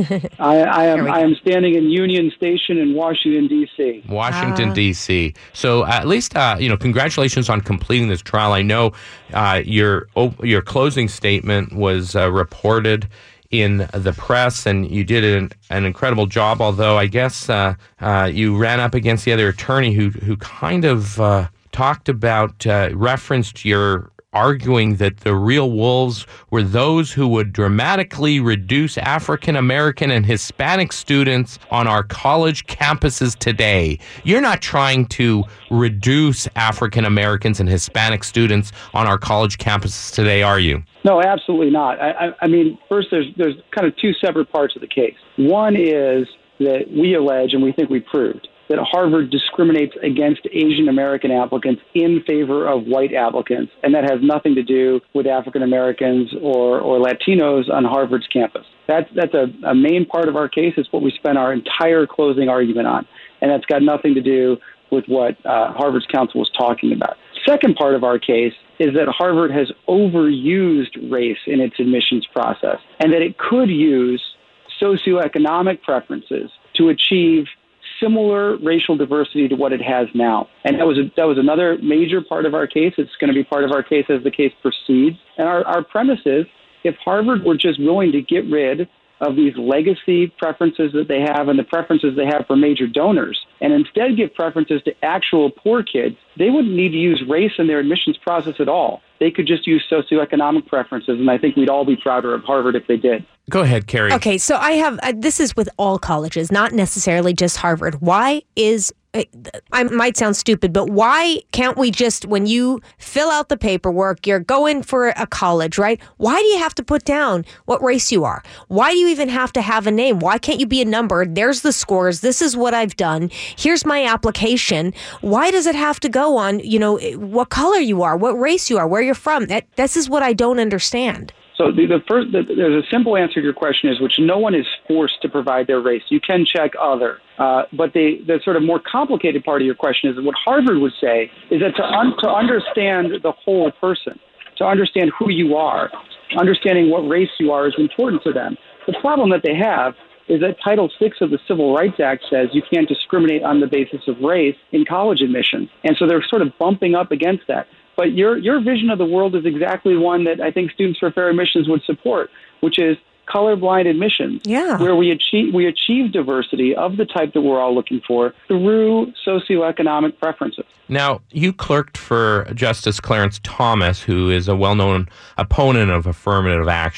I, I am. I am standing in Union Station in Washington D C. Washington Ah. D C. So at least, uh, you know, congratulations on completing this trial. I know uh, your op- your closing statement was uh, reported in the press, and you did an, an incredible job. Although I guess uh, uh, you ran up against the other attorney who who kind of uh, talked about uh, referenced your arguing that the real wolves were those who would dramatically reduce African American and Hispanic students on our college campuses today. You're not trying to reduce African Americans and Hispanic students on our college campuses today, are you? No, absolutely not. I, I, I mean, first, there's there's kind of two separate parts of the case. One is that we allege, and we think we proved, that Harvard discriminates against Asian American applicants in favor of white applicants, and that has nothing to do with African Americans or, or Latinos on Harvard's campus. That's that's a, a main part of our case. It's what we spent our entire closing argument on, and that's got nothing to do with what uh, Harvard's counsel was talking about. Second part of our case is that Harvard has overused race in its admissions process, and that it could use socioeconomic preferences to achieve similar racial diversity to what it has now. And that was a, that was another major part of our case. It's going to be part of our case as the case proceeds. And our, our premise is, if Harvard were just willing to get rid of these legacy preferences that they have and the preferences they have for major donors, and instead give preferences to actual poor kids, they wouldn't need to use race in their admissions process at all. They could just use socioeconomic preferences, and I think we'd all be prouder of Harvard if they did. Go ahead, Carrie. Okay, so I have, uh, this is with all colleges, not necessarily just Harvard. Why is, I, I might sound stupid, but why can't we just, when you fill out the paperwork, you're going for a college, right? Why do you have to put down what race you are? Why do you even have to have a name? Why can't you be a number? There's the scores. This is what I've done. Here's my application. Why does it have to go on, you know, what color you are, what race you are, where you're from? That This is what I don't understand. So the, the first, the, there's a simple answer to your question is, which no one is forced to provide their race. You can check other. Uh, but the, the sort of more complicated part of your question is what Harvard would say is that to, un, to understand the whole person, to understand who you are, understanding what race you are is important to them. The problem that they have is that Title six of the Civil Rights Act says you can't discriminate on the basis of race in college admissions. And so they're sort of bumping up against that. But your your vision of the world is exactly one that I think Students for Fair Admissions would support, which is colorblind admissions, yeah. where we achieve we achieve diversity of the type that we're all looking for through socioeconomic preferences. Now, you clerked for Justice Clarence Thomas, who is a well-known opponent of affirmative action.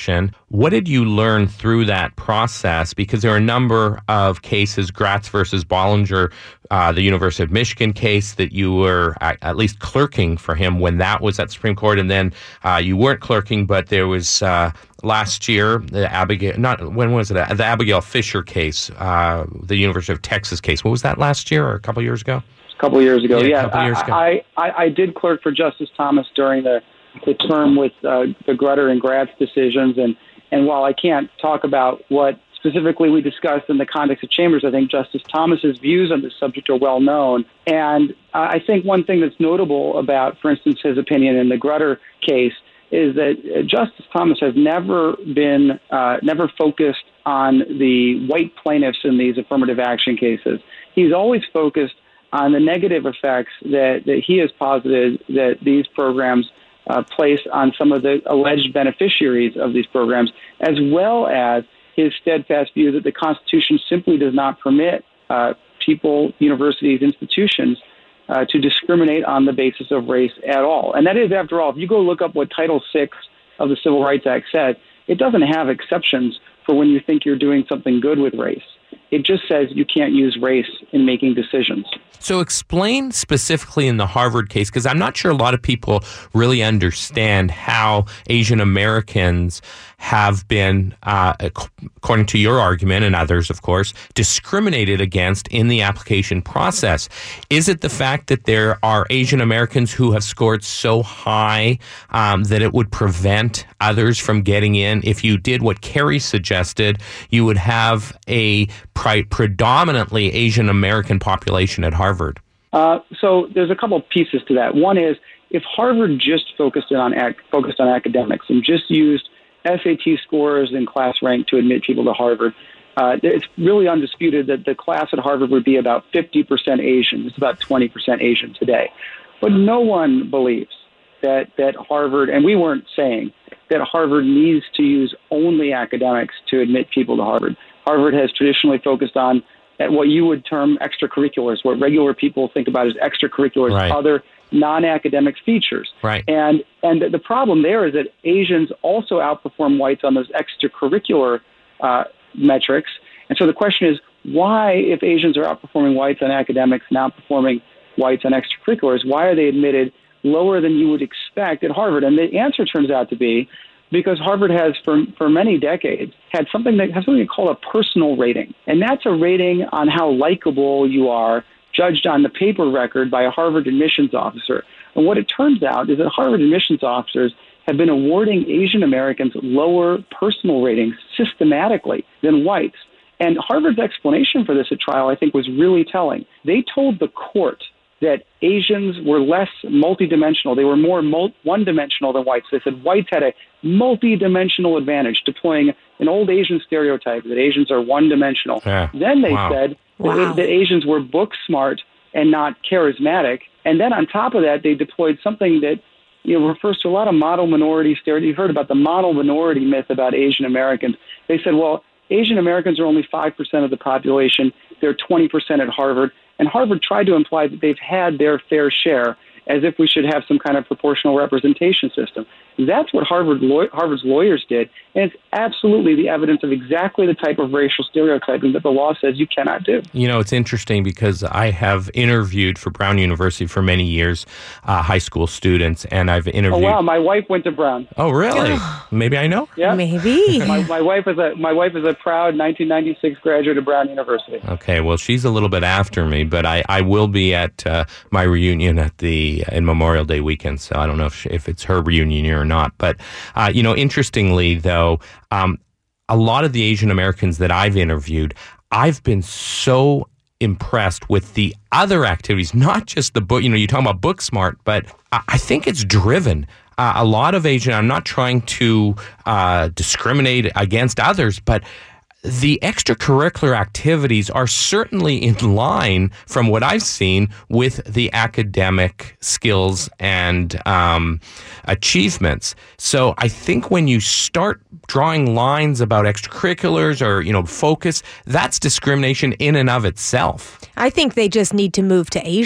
What did you learn through that process? Because there are a number of cases, Gratz versus Bollinger, uh, the University of Michigan case, that you were at, at least clerking for him when that was at Supreme Court, and then uh, you weren't clerking, but there was uh, last year the Abigail, not when was it? The Abigail Fisher case, uh, the University of Texas case. What was that last year or a couple years ago? A couple years ago, yeah. yeah a couple years ago. I, I, I did clerk for Justice Thomas during the the term with uh, the Grutter and Gratz decisions, and And while I can't talk about what specifically we discussed in the context of Chambers, I think Justice Thomas's views on this subject are well known. And uh, I think one thing that's notable about, for instance, his opinion in the Grutter case is that uh, Justice Thomas has never been, uh, never focused on the white plaintiffs in these affirmative action cases. He's always focused on the negative effects that, that he has posited that these programs Uh, placed on some of the alleged beneficiaries of these programs, as well as his steadfast view that the Constitution simply does not permit uh, people, universities, institutions uh, to discriminate on the basis of race at all. And that is, after all, if you go look up what Title six of the Civil Rights Act says, it doesn't have exceptions for when you think you're doing something good with race. It just says you can't use race in making decisions. So explain specifically in the Harvard case, because I'm not sure a lot of people really understand how Asian Americans have been, uh, according to your argument and others, of course, discriminated against in the application process. Is it the fact that there are Asian Americans who have scored so high um, that it would prevent others from getting in? If you did what Kerry suggested, you would have a pre- predominantly Asian American population at Harvard. Uh, so there's a couple of pieces to that. One is, if Harvard just focused on ac- focused on academics and just used S A T scores and class rank to admit people to Harvard, uh, it's really undisputed that the class at Harvard would be about fifty percent Asian. It's about twenty percent Asian today. But no one believes that, that Harvard, and we weren't saying that Harvard needs to use only academics to admit people to Harvard. Harvard has traditionally focused on at what you would term extracurriculars, what regular people think about as extracurriculars, right. other non-academic features. Right. And and the problem there is that Asians also outperform whites on those extracurricular uh, metrics. And so the question is, why, if Asians are outperforming whites on academics and outperforming whites on extracurriculars, why are they admitted lower than you would expect at Harvard? And the answer turns out to be because Harvard has, for for many decades, had something that has something called a personal rating. And that's a rating on how likable you are, judged on the paper record by a Harvard admissions officer. And what it turns out is that Harvard admissions officers have been awarding Asian Americans lower personal ratings systematically than whites. And Harvard's explanation for this at trial, I think, was really telling. They told the court that Asians were less multidimensional. They were more mul- one-dimensional than whites. They said whites had a multi-dimensional advantage, deploying an old Asian stereotype that Asians are one-dimensional. Yeah. Then they Wow. said Wow. that, that Asians were book smart and not charismatic. And then on top of that, they deployed something that you know refers to a lot of model minority stereotypes. You've heard about the model minority myth about Asian Americans. They said, well, Asian Americans are only five percent of the population. They're twenty percent at Harvard. And Harvard tried to imply that they've had their fair share, as if we should have some kind of proportional representation system. That's what Harvard law- Harvard's lawyers did, and it's absolutely the evidence of exactly the type of racial stereotyping that the law says you cannot do. You know, it's interesting because I have interviewed for Brown University for many years, uh, high school students, and I've interviewed... Oh, wow, my wife went to Brown. Oh, really? Maybe I know? Yeah. Maybe. my, my wife is a my wife is a proud nineteen ninety-six graduate of Brown University. Okay, well, she's a little bit after me, but I, I will be at uh, my reunion at the in Memorial Day weekend, so I don't know if, she, if it's her reunion or not. But, uh, you know, interestingly, though, um, a lot of the Asian Americans that I've interviewed, I've been so impressed with the other activities, not just the book, you know, you're talking about book smart, but I, I think it's driven. Uh, a lot of Asian, I'm not trying to uh, discriminate against others, but the extracurricular activities are certainly in line, from what I've seen, with the academic skills and um, achievements. So I think when you start drawing lines about extracurriculars or, you know, focus, that's discrimination in and of itself. I think they just need to move to Asia,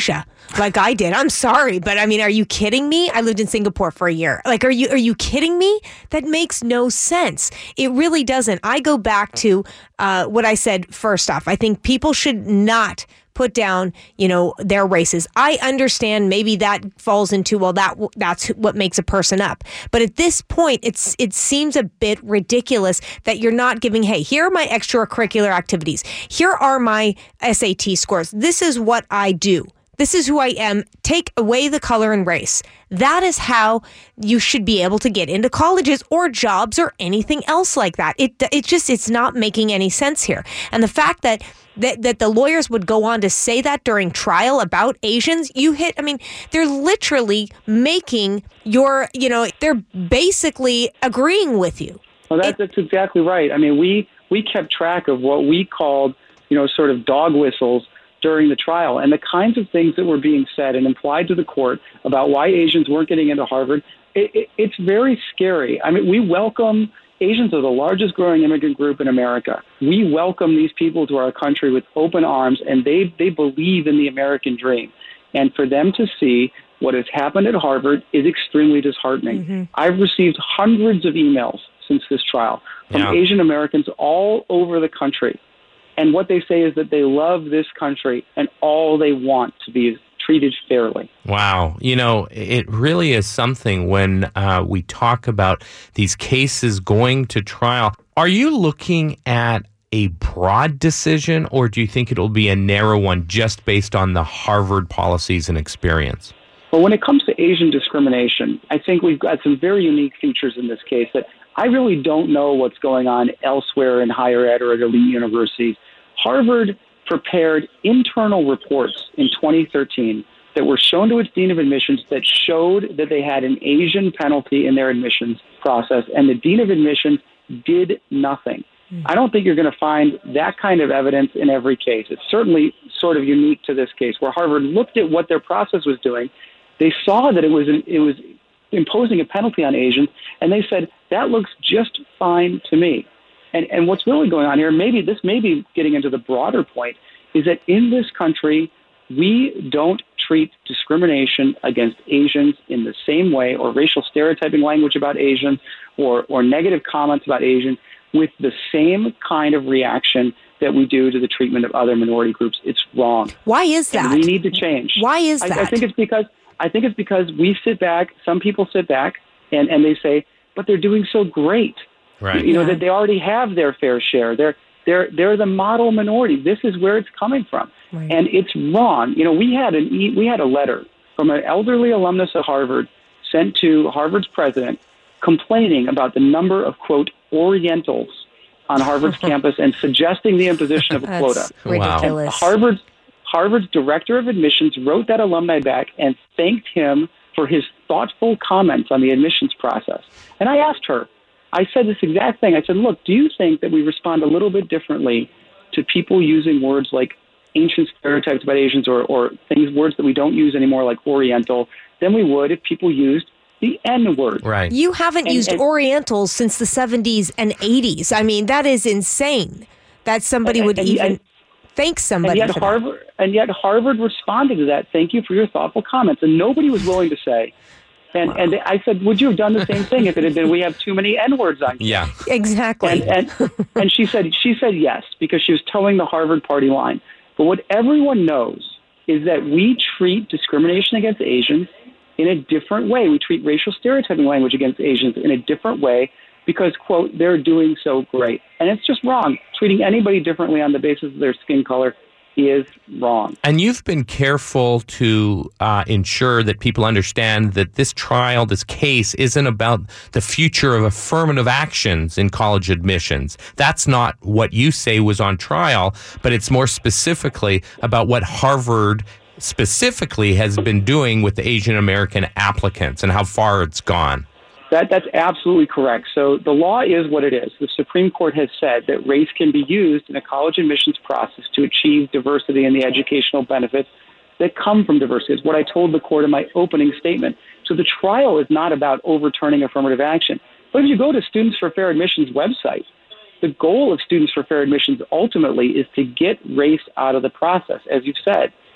like I did. I'm sorry, but I mean, are you kidding me? I lived in Singapore for a year. Like, are you are you kidding me? That makes no sense. It really doesn't. I go back to uh, what I said first off. I think people should not put down, you know, their races. I understand maybe that falls into, well, that that's what makes a person up. But at this point, it's it seems a bit ridiculous that you're not giving, hey, here are my extracurricular activities. Here are my S A T scores. This is what I do. This is who I am. Take away the color and race. That is how you should be able to get into colleges or jobs or anything else like that. It it just it's not making any sense here. And the fact that that that the lawyers would go on to say that during trial about Asians, you hit. I mean, they're literally making your, you know, they're basically agreeing with you. Well, that, that's exactly right. I mean, we we kept track of what we called, you know, sort of dog whistles during the trial, and the kinds of things that were being said and implied to the court about why Asians weren't getting into Harvard, it, it, it's very scary. I mean, we welcome, Asians are the largest growing immigrant group in America. We welcome these people to our country with open arms, and they, they believe in the American dream. And for them to see what has happened at Harvard is extremely disheartening. Mm-hmm. I've received hundreds of emails since this trial from yeah. Asian Americans all over the country. And what they say is that they love this country and all they want to be is treated fairly. Wow. You know, it really is something when uh, we talk about these cases going to trial. Are you looking at a broad decision, or do you think it'll be a narrow one just based on the Harvard policies and experience? Well, when it comes to Asian discrimination, I think we've got some very unique features in this case that I really don't know what's going on elsewhere in higher ed or at elite universities. Harvard prepared internal reports in twenty thirteen that were shown to its dean of admissions that showed that they had an Asian penalty in their admissions process, and the dean of admissions did nothing. Mm. I don't think you're going to find that kind of evidence in every case. It's certainly sort of unique to this case, where Harvard looked at what their process was doing. They saw that it was it was imposing a penalty on Asians, and they said, that looks just fine to me. And and what's really going on here, maybe this may be getting into the broader point, is that in this country, we don't treat discrimination against Asians in the same way, or racial stereotyping language about Asians, or, or negative comments about Asians, with the same kind of reaction that we do to the treatment of other minority groups. It's wrong. Why is that? And we need to change. Why is that? I, I think it's because I think it's because we sit back, some people sit back, and, and they say, but they're doing so great. Right. You know, Yeah. that they already have their fair share. They're they're they're the model minority. This is where it's coming from, Right. and it's wrong. You know, we had an e- we had a letter from an elderly alumnus of Harvard sent to Harvard's president complaining about the number of quote Orientals on Harvard's campus and suggesting the imposition of a That's quota. ridiculous. And Harvard's Harvard's director of admissions wrote that alumni back and thanked him for his thoughtful comments on the admissions process. And I asked her. I said this exact thing. I said, look, do you think that we respond a little bit differently to people using words like ancient stereotypes about Asians, or, or things, words that we don't use anymore like Oriental, than we would if people used the N word? Right. You haven't And- used and- Orientals since the seventies and eighties. I mean, that is insane that somebody And- would and- even and- thank somebody And yet for that. Harvard, and yet Harvard responded to that. Thank you for your thoughtful comments. And nobody was willing to say. And and they, I said, would you have done the same thing if it had been, we have too many N words on campus? Yeah. Exactly. And, and and she said she said yes, because she was towing the Harvard party line. But what everyone knows is that we treat discrimination against Asians in a different way. We treat racial stereotyping language against Asians in a different way because, quote, they're doing so great. And it's just wrong. Treating anybody differently on the basis of their skin color is wrong. And you've been careful to uh, ensure that people understand that this trial, this case, isn't about the future of affirmative actions in college admissions. That's not what you say was on trial, but it's more specifically about what Harvard specifically has been doing with the Asian American applicants and how far it's gone. That, that's absolutely correct. So the law is what it is. The Supreme Court has said that race can be used in a college admissions process to achieve diversity and the educational benefits that come from diversity. It's what I told the court in my opening statement. So the trial is not about overturning affirmative action. But if you go to Students for Fair Admissions website, the goal of Students for Fair Admissions ultimately is to get race out of the process, as you've said.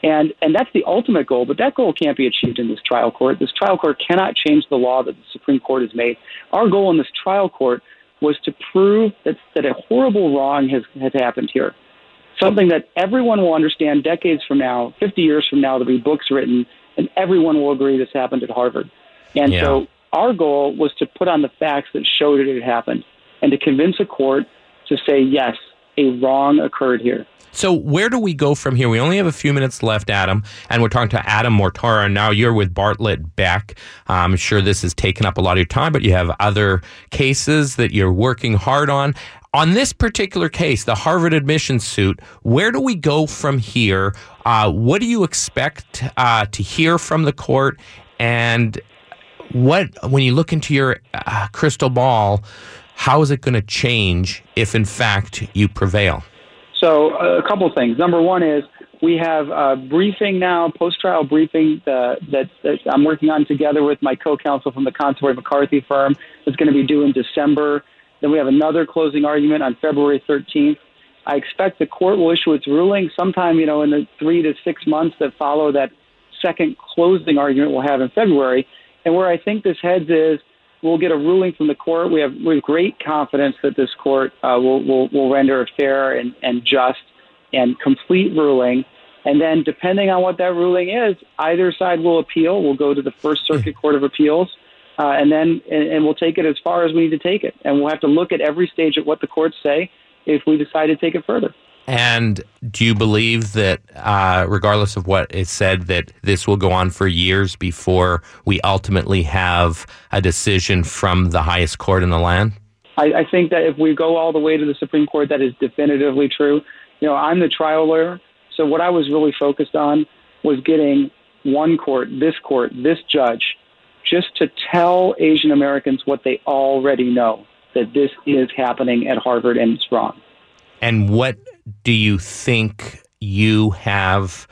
And and that's the ultimate goal, but that goal can't be achieved in this trial court. This trial court cannot change the law that the Supreme Court has made. Our goal in this trial court was to prove that, that a horrible wrong has, has happened here. Something that everyone will understand decades from now, fifty years from now, there'll be books written, and everyone will agree this happened at Harvard. And Yeah. so our goal was to put on the facts that showed it had happened and to convince a court to say, yes, a wrong occurred here. So where do we go from here? We only have a few minutes left, Adam, and we're talking to Adam Mortara. Now you're with Bartlett Beck. I'm sure this has taken up a lot of your time, but you have other cases that you're working hard on. On this particular case, the Harvard admissions suit, where do we go from here? Uh, what do you expect uh, to hear from the court? And what, when you look into your uh, crystal ball, how is it going to change if, in fact, you prevail? So uh, a couple of things. Number one is we have a briefing now, post-trial briefing uh, that, that I'm working on together with my co-counsel from the Consoy McCarthy firm. It's going to be due in December. Then we have another closing argument on February thirteenth. I expect the court will issue its ruling sometime, you know, in the three to six months that follow that second closing argument we'll have in February. And where I think this heads is we'll get a ruling from the court. We have, we have great confidence that this court uh, will, will, will render a fair and, and just and complete ruling. And then depending on what that ruling is, either side will appeal. We'll go to the First Circuit Court of Appeals, uh, and then and, and we'll take it as far as we need to take it. And we'll have to look at every stage of what the courts say if we decide to take it further. And do you believe that, uh, regardless of what is said, that this will go on for years before we ultimately have a decision from the highest court in the land? I, I think that if we go all the way to the Supreme Court, that is definitively true. You know, I'm the trial lawyer, so what I was really focused on was getting one court, this court, this judge, just to tell Asian Americans what they already know, that this is happening at Harvard and it's wrong. And what do you think you have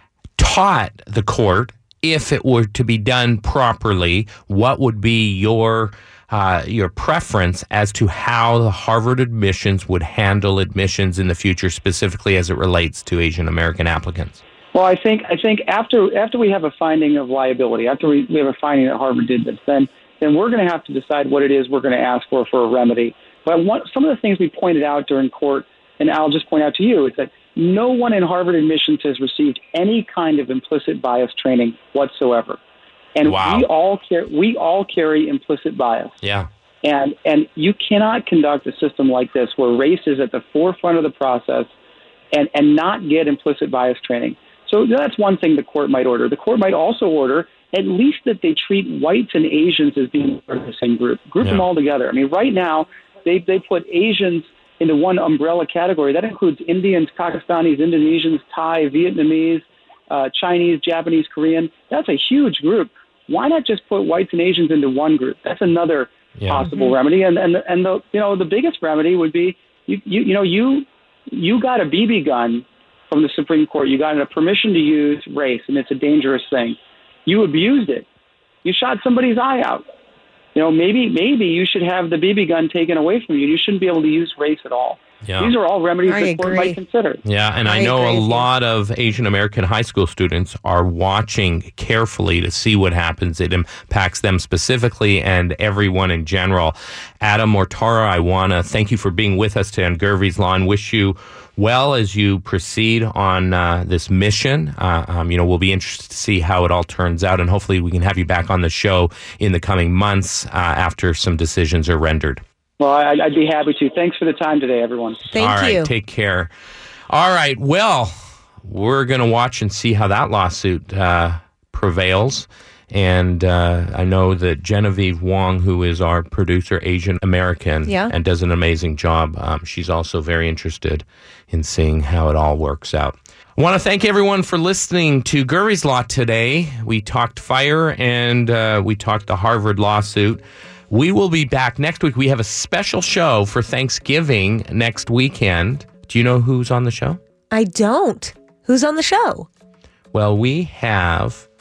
taught the court? If it were to be done properly, what would be your uh, your preference as to how the Harvard admissions would handle admissions in the future, specifically as it relates to Asian American applicants? Well, I think I think after after we have a finding of liability, after we, we have a finding that Harvard did this, then then we're going to have to decide what it is we're going to ask for for a remedy. But one, some of the things we pointed out during court, and I'll just point out to you, is that no one in Harvard admissions has received any kind of implicit bias training whatsoever. And wow. we all car- we all carry implicit bias. Yeah. And and you cannot conduct a system like this where race is at the forefront of the process and, and not get implicit bias training. So that's one thing the court might order. The court might also order at least that they treat whites and Asians as being part of the same group. Group Yeah. them all together. I mean, right now, they they put Asians into one umbrella category. That includes Indians, Pakistanis, Indonesians, Thai, Vietnamese, uh, Chinese, Japanese, Korean. That's a huge group. Why not just put whites and Asians into one group? That's another Yeah. possible Mhm. remedy. And and and the you know the biggest remedy would be you you you know you you got a B B gun from the Supreme Court. You got a permission to use race, and it's a dangerous thing. You abused it. You shot somebody's eye out. You know, maybe maybe you should have the B B gun taken away from you. You shouldn't be able to use race at all. Yeah. These are all remedies I the court agree. might consider. Yeah, and I, I know agree a with you. lot of Asian American high school students are watching carefully to see what happens. It impacts them specifically and everyone in general. Adam Mortara, I want to thank you for being with us today on Gervie's Law and wish you well as you proceed on uh, this mission. Uh, um, you know, we'll be interested to see how it all turns out, and hopefully we can have you back on the show in the coming months uh, after some decisions are rendered. Well, I, I'd be happy to. Thanks for the time today, everyone. Thank All right, you. take care. All right, well, we're going to watch and see how that lawsuit uh, prevails. And uh, I know that Genevieve Wong, who is our producer, Asian American, Yeah. and does an amazing job, um, she's also very interested in seeing how it all works out. I want to thank everyone for listening to Gervie's Law today. We talked fire and uh, we talked the Harvard lawsuit. We will be back next week. We have a special show for Thanksgiving next weekend. Do you know who's on the show? I don't. Who's on the show? Well, we have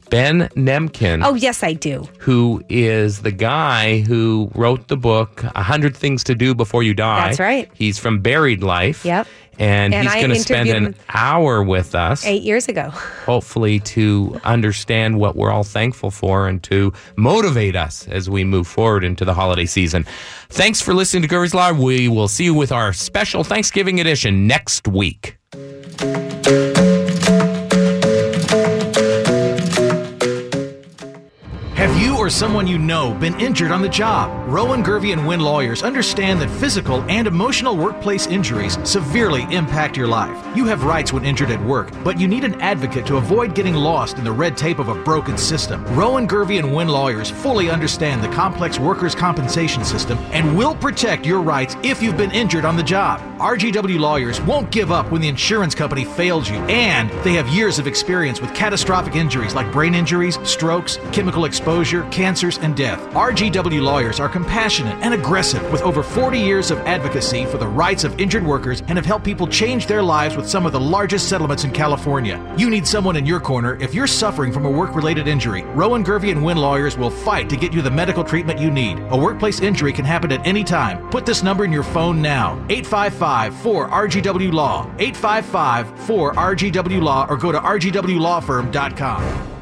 Ben Nemkin. Oh, yes, I do. Who is the guy who wrote the book, one hundred Things to Do Before You Die. That's right. He's from Buried Life. Yep. And, And he's I going to spend interviewed an him hour with us. Eight years ago. Hopefully to understand what we're all thankful for and to motivate us as we move forward into the holiday season. Thanks for listening to Gervie's Law. We will see you with our special Thanksgiving edition next week. Have you or someone you know been injured on the job? Rowan, Gervie, and Wynn lawyers understand that physical and emotional workplace injuries severely impact your life. You have rights when injured at work, but you need an advocate to avoid getting lost in the red tape of a broken system. Rowan, Gervie, and Wynn lawyers fully understand the complex workers' compensation system and will protect your rights if you've been injured on the job. R G W lawyers won't give up when the insurance company fails you, and they have years of experience with catastrophic injuries like brain injuries, strokes, chemical exposure, cancers, and death. R G W lawyers are compassionate and aggressive with over forty years of advocacy for the rights of injured workers and have helped people change their lives with some of the largest settlements in California. You need someone in your corner if you're suffering from a work-related injury. Rowan, Gervie, and Wynn lawyers will fight to get you the medical treatment you need. A workplace injury can happen at any time. Put this number in your phone now. eight five five, four R G W Law. eight five five, four R G W Law or go to R G W law firm dot com.